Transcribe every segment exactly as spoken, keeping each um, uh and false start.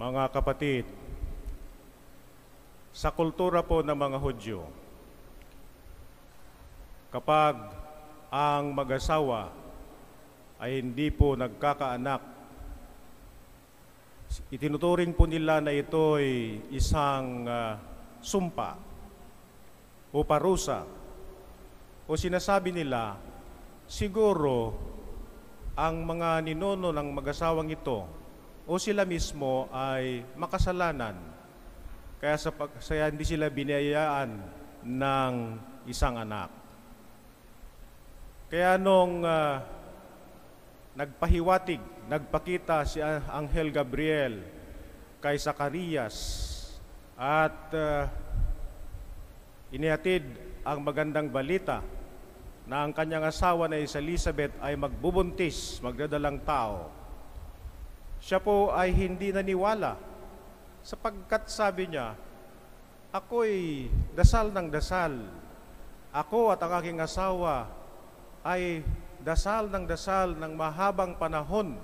Mga kapatid, sa kultura po ng mga Hudyo, kapag ang mag-asawa ay hindi po nagkakaanak, itinuturing po nila na ito ay isang uh, sumpa o parusa, o sinasabi nila, siguro ang mga ninuno ng mag-asawang ito o sila mismo ay makasalanan, kaya sa pagsaya hindi sila binayaan ng isang anak. Kaya nung uh, nagpahiwatig, nagpakita si Anghel Gabriel kay Zacarias at uh, inihatid ang magandang balita na ang kanyang asawa na si Elizabeth ay magbubuntis, magdadalang tao, siya po ay hindi naniwala sapagkat sabi niya, ako'y dasal ng dasal. Ako at ang aking asawa ay dasal ng dasal ng mahabang panahon.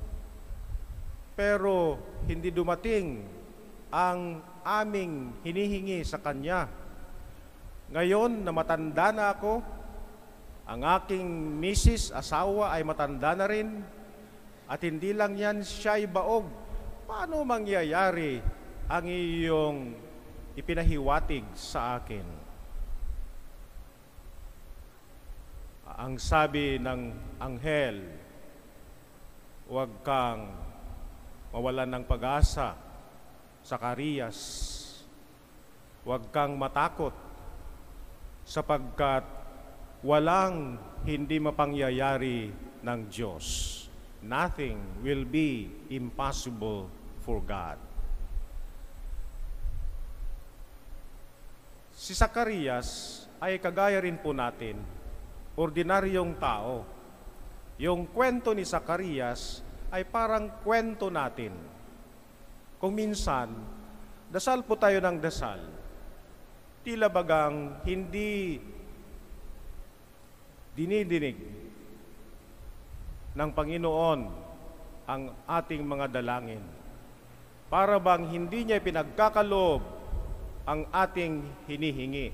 Pero hindi dumating ang aming hinihingi sa kanya. Ngayon na matanda na ako, ang aking misis, asawa ay matanda na rin, at hindi lang yan, siya ay baog. Paano mangyayari ang iyong ipinahiwatig sa akin? Ang sabi ng anghel, huwag kang mawalan ng pag-asa, Zacarias. Huwag kang matakot, sapagkat walang hindi mapangyayari ng Diyos. Nothing will be impossible for God. Si Zacarias ay kagaya rin po natin, ordinaryong tao. Yung kwento ni Zacarias ay parang kwento natin. Kung minsan, dasal po tayo ng dasal, tila bagang hindi dinidinig ng Panginoon ang ating mga dalangin. Para bang hindi niya pinagkakaloob ang ating hinihingi.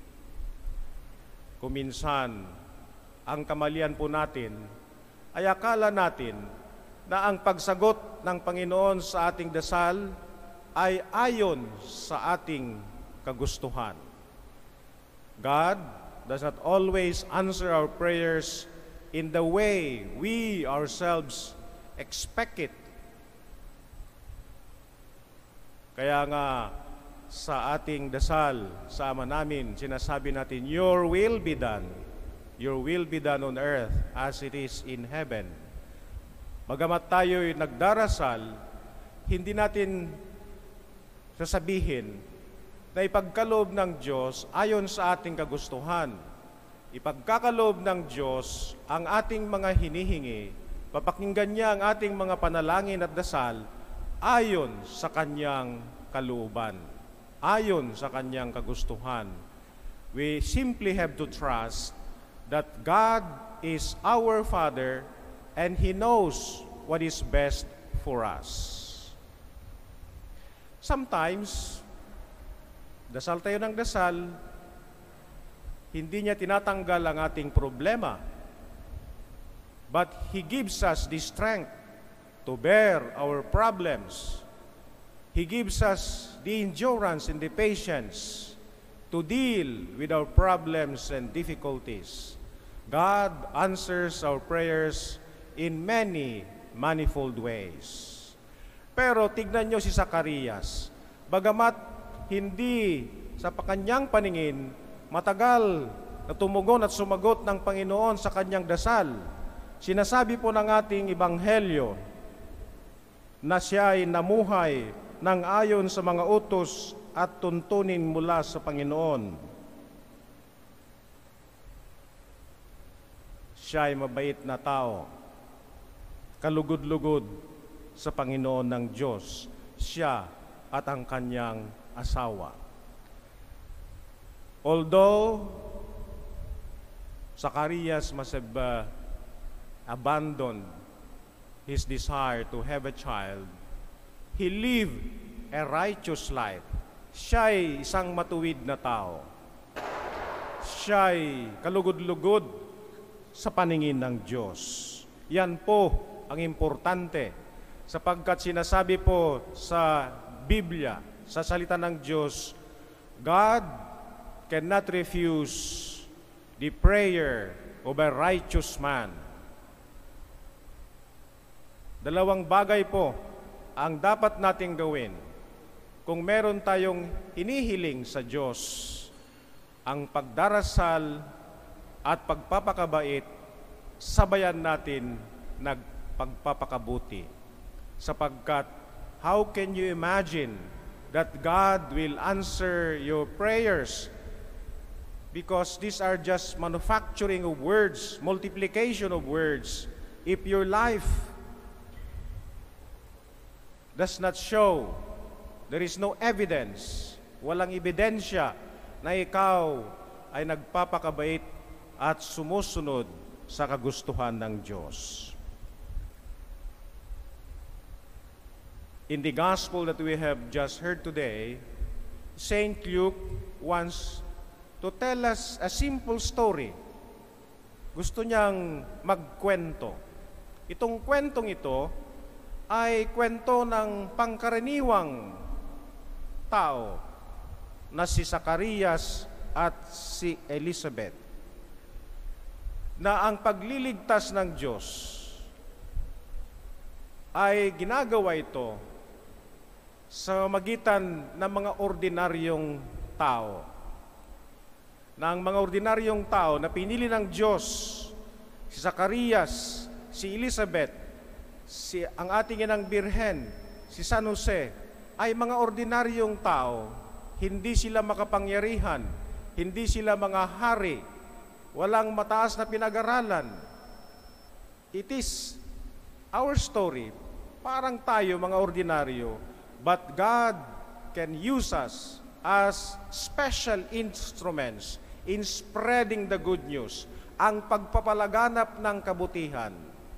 Kuminsan, ang kamalian po natin ay akala natin na ang pagsagot ng Panginoon sa ating dasal ay ayon sa ating kagustuhan. God does not always answer our prayers in the way we ourselves expect it. Kaya nga sa ating dasal sa Ama namin, sinasabi natin, your will be done. Your will be done on earth as it is in heaven. Bagamat tayo'y nagdarasal, hindi natin sasabihin na ipagkaloob ng Diyos ayon sa ating kagustuhan. Ipagkakaloob ng Diyos ang ating mga hinihingi, papakinggan niya ang ating mga panalangin at dasal ayon sa kanyang kalooban, ayon sa kanyang kagustuhan. We simply have to trust that God is our Father and He knows what is best for us. Sometimes, dasal tayo ng dasal, hindi niya tinatanggal ang ating problema, but He gives us the strength to bear our problems. He gives us the endurance and the patience to deal with our problems and difficulties. God answers our prayers in many manifold ways. Pero tignan nyo si Zacarias, bagamat hindi sa kanyang paningin matagal na tumugon at sumagot ng Panginoon sa kanyang dasal, sinasabi po ng ating ebanghelyo na siya ay namuhay ng ayon sa mga utos at tuntunin mula sa Panginoon. Siya ay mabait na tao, kalugod-lugod sa Panginoon ng Diyos, siya at ang kanyang asawa. Although Zacarias must have uh, abandoned his desire to have a child, He lived a righteous life. Siya'y isang matuwid na tao. Siya'y kalugod-lugod sa paningin ng Diyos. Yan po ang importante, sapagkat sinasabi po sa Biblia, sa salita ng Diyos, God cannot refuse the prayer of a righteous man. Dalawang bagay po ang dapat nating gawin kung meron tayong hinihiling sa Diyos: ang pagdarasal at pagpapakabait, sabayan natin nagpagpapakabuti. Sapagkat how can you imagine that God will answer your prayers? Because these are just manufacturing of words, multiplication of words. If your life does not show, there is no evidence, walang ebidensya na ikaw ay nagpapakabait at sumusunod sa kagustuhan ng Diyos. In the gospel that we have just heard today, Saint Luke wants to tell us a simple story. Gusto niyang magkwento. Itong kwentong ito ay kwento ng pangkaraniwang tao na si Zacarias at si Elizabeth, na ang pagliligtas ng Diyos ay ginagawa ito sa magitan ng mga ordinaryong tao. Na ang mga ordinaryong tao na pinili ng Diyos, si Zacarias, si Elizabeth, si ang ating inang Birhen, si San Jose, ay mga ordinaryong tao. Hindi sila makapangyarihan, hindi sila mga hari, walang mataas na pinag-aralan. It is our story. Parang tayo, mga ordinaryo, but God can use us as special instruments in spreading the good news, ang pagpapalaganap ng kabutihan.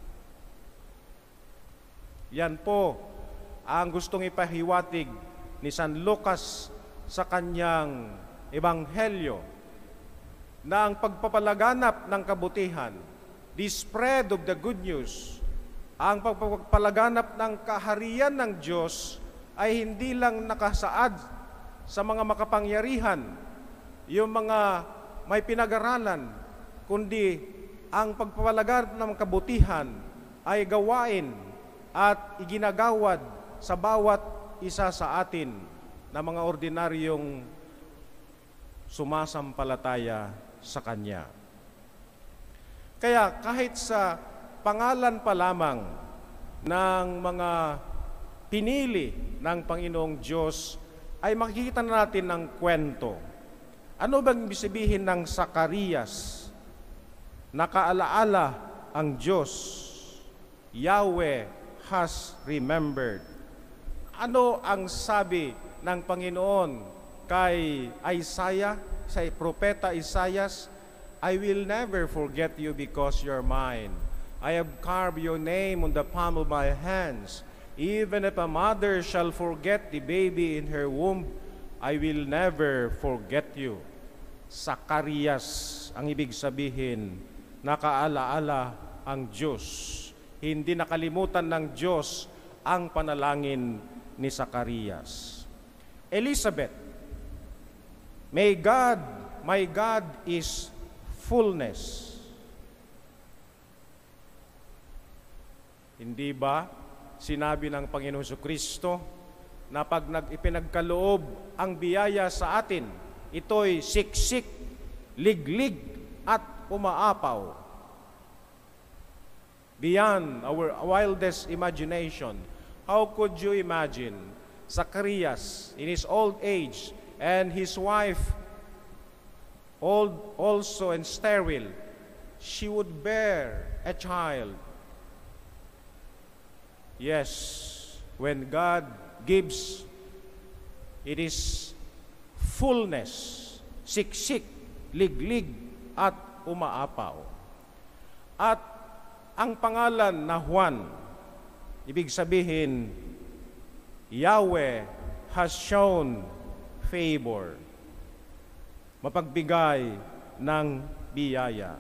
Yan po ang gustong ipahiwatig ni San Lucas sa kanyang ebanghelyo, na ang pagpapalaganap ng kabutihan, the spread of the good news, ang pagpapalaganap ng kaharian ng Diyos ay hindi lang nakasaad sa mga makapangyarihan, yung mga may pinag-aralan, kundi ang pagpapalaganap ng kabutihan ay gawain at iginagawad sa bawat isa sa atin na mga ordinaryong sumasampalataya sa Kanya. Kaya kahit sa pangalan pa lamang ng mga pinili ng Panginoong Diyos, ay makikita na natin ng kwento. Ano bang ibig sabihin ng Zacarias? Nakaalaala ang Diyos. Yahweh has remembered. Ano ang sabi ng Panginoon kay Isaiah, sa propeta Isaias? I will never forget you because you're mine. I have carved your name on the palm of my hands. Even if a mother shall forget the baby in her womb, I will never forget you. Zacarias, ang ibig sabihin, nakaalaala ang Diyos. Hindi nakalimutan ng Diyos ang panalangin ni Zacarias. Elizabeth, may God, my God is fullness. Hindi ba sinabi ng Panginoon Jesucristo na pag ipinagkaloob ang biyaya sa atin, ito'y siksik, liglig, at umaapaw. Beyond our wildest imagination, how could you imagine Zacarias in his old age and his wife old also and sterile, she would bear a child? Yes, when God gives, it is fullness, siksik, liglig, at umaapaw. At ang pangalan na Juan, ibig sabihin, Yahweh has shown favor. Mapagbigay ng biyaya.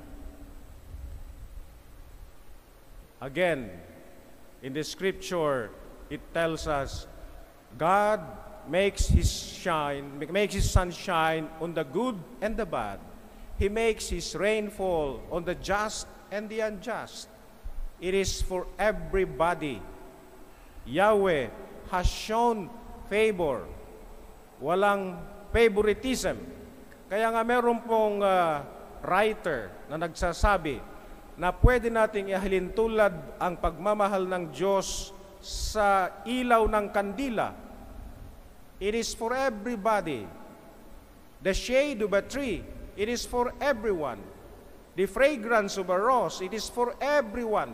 Again, in the scripture, it tells us, God makes His shine, makes His sun shine on the good and the bad. He makes His rain fall on the just and the unjust. It is for everybody. Yahweh has shown favor. Walang favoritism. Kaya nga meron pong uh, writer na nagsasabi na pwede nating ihalintulad ang pagmamahal ng Diyos sa ilaw ng kandila. It is for everybody. The shade of a tree, it is for everyone. The fragrance of a rose, it is for everyone.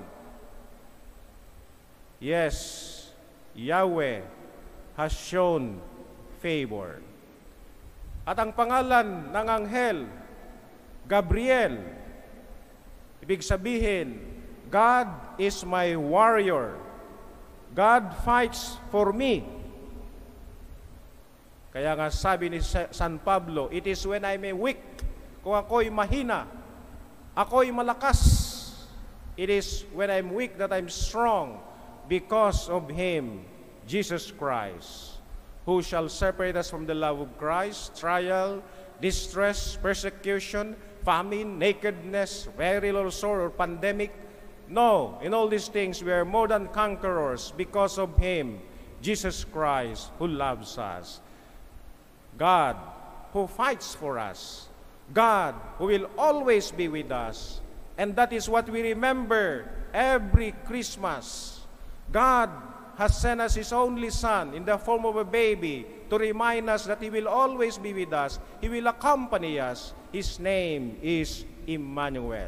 Yes, Yahweh has shown favor. At ang pangalan ng anghel, Gabriel, ibig sabihin, God is my warrior. God fights for me. Kaya nga sabi ni San Pablo, it is when I'm weak, kung ako'y mahina, ako'y malakas. It is when I'm weak that I'm strong because of Him, Jesus Christ. Who shall separate us from the love of Christ? Trial, distress, persecution, famine, nakedness, peril or sorrow, or pandemic? No, in all these things we are more than conquerors because of Him, Jesus Christ, who loves us. God who fights for us. God who will always be with us. And that is what we remember every Christmas. God has sent us His only Son in the form of a baby to remind us that He will always be with us. He will accompany us. His name is Emmanuel.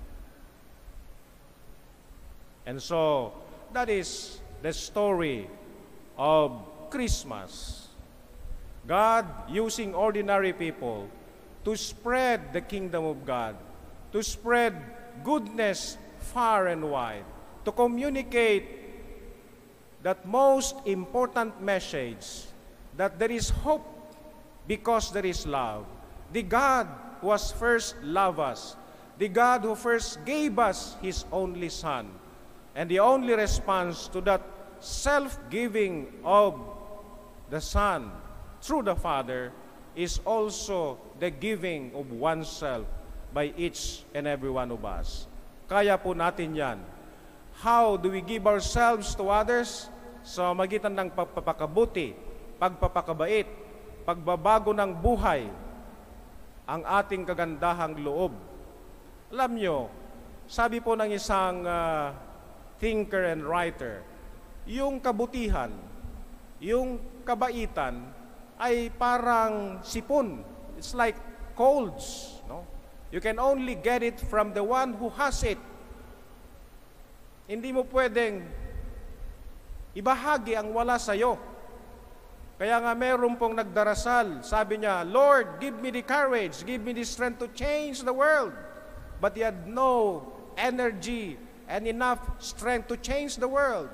And so, that is the story of Christmas. God using ordinary people to spread the kingdom of God, to spread goodness far and wide, to communicate that most important message, that there is hope because there is love. The God who has first loved us, the God who first gave us His only Son, and the only response to that self-giving of the Son through the Father is also the giving of oneself by each and every one of us. Kaya po natin yan. How do we give ourselves to others? Sa magitan ng pagpapakabuti, pagpapakabait, pagbabago ng buhay, ang ating kagandahang loob. Alam nyo, sabi po ng isang uh, thinker and writer, yung kabutihan, yung kabaitan, ay parang sipon. It's like colds. No? You can only get it from the one who has it. Hindi mo pwedeng ibahagi ang wala sa'yo. Kaya nga meron pong nagdarasal, sabi niya, Lord, give me the courage, give me the strength to change the world. But he had no energy and enough strength to change the world.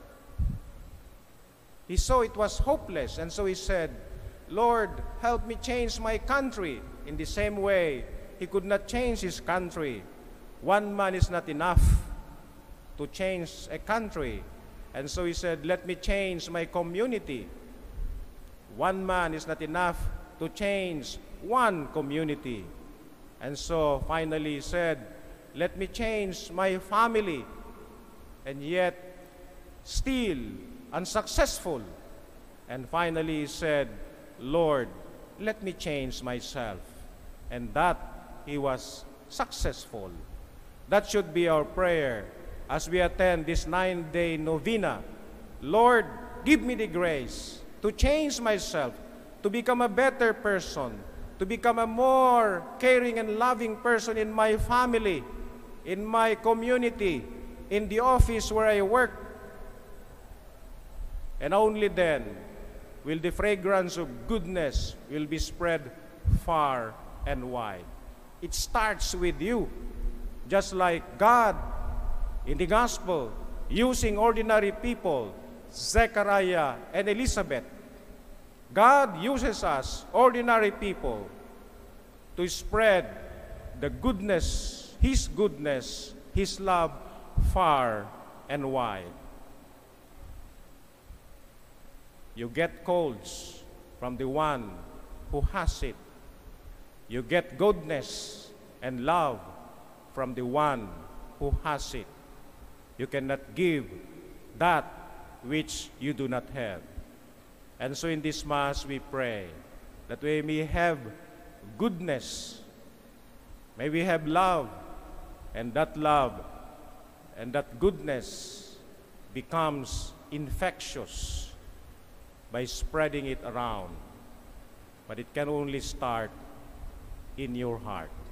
He saw it was hopeless, and so he said, Lord, help me change my country. In the same way, he could not change his country. One man is not enough to change a country. And so he said, let me change my community. One man is not enough to change one community. And so finally he said, let me change my family. And yet, still unsuccessful. And finally he said, Lord, let me change myself. And that he was successful. That should be our prayer as we attend this nine-day novena. Lord, give me the grace to change myself, to become a better person, to become a more caring and loving person in my family, in my community, in the office where I work. And only then will the fragrance of goodness will be spread far and wide. It starts with you, just like God in the gospel, using ordinary people Zechariah, and Elizabeth, God uses us, ordinary people, to spread the goodness, His goodness, His love far and wide. You get colds from the one who has it. You get goodness and love from the one who has it. You cannot give that which you do not have. And so in this Mass we pray that we may have goodness, may we have love, and that love and that goodness becomes infectious by spreading it around. But it can only start in your heart.